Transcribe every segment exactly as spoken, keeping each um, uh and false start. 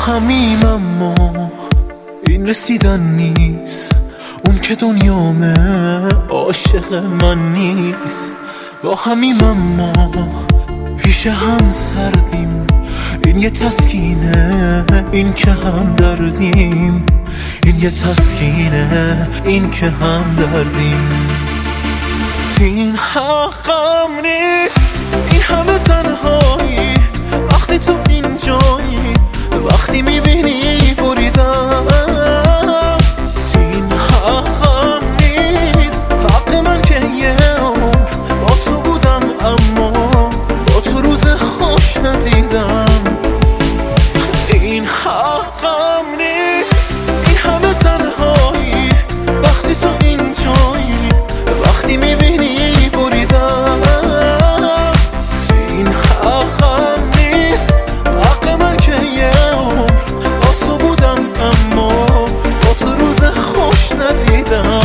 همیم اما این رسیدن نیست، اون که دنیامه عاشق من نیست. با همیم اما پیش هم سردیم، این یه تسکینه، این که هم دردیم. این یه تسکینه، این که هم دردیم. این حقم نیست، این همه تنهایی، وقتی تو اینجایی، وقتی میبینی بریدم. این حقم نیست، حق من که یه عمر با تو بودم، اما با تو روز خوش ندیدم. این حقم نیست، این همه تنهایی، وقتی تو اینجایی، وقتی میبینی بریدم. این حقم نیست، حق من که یه عمر با تو بودم، اما با تو روز خوش ندیدم.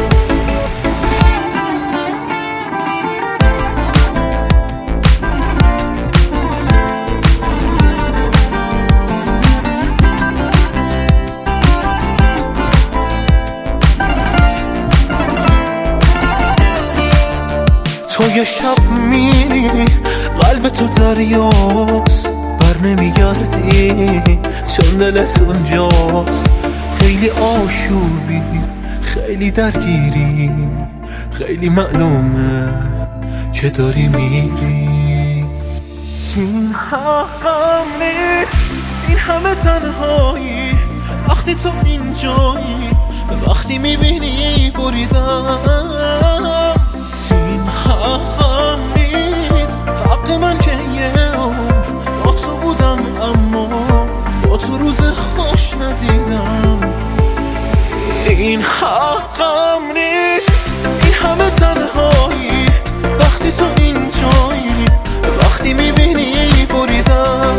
تو یه شب میری، قلب تو دریاست، بر نمیگردی چون دلت اونجاست. خیلی آشوبی، خیلی درگیری، خیلی معلومه که داری میری. این حقم نیست، این همه تنهایی، وقتی تو اینجایی، وقتی میبینی بریدم. این حقم نیست، حق من که یه عمر با تو بودم، اما با تو روز خوش ندیدم. این حقم نیست، این همه تنهایی، وقتی تو اینجایی، وقتی میبینی بریدم.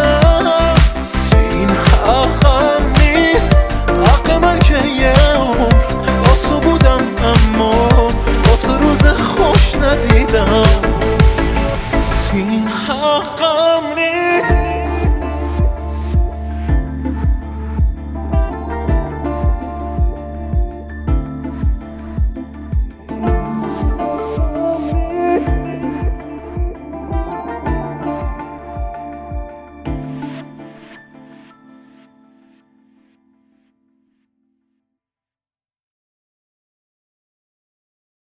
این حقم نیست، حق من که یه عمر با تو بودم، اما با تو روز خوش ندیدم. این حقم نیست.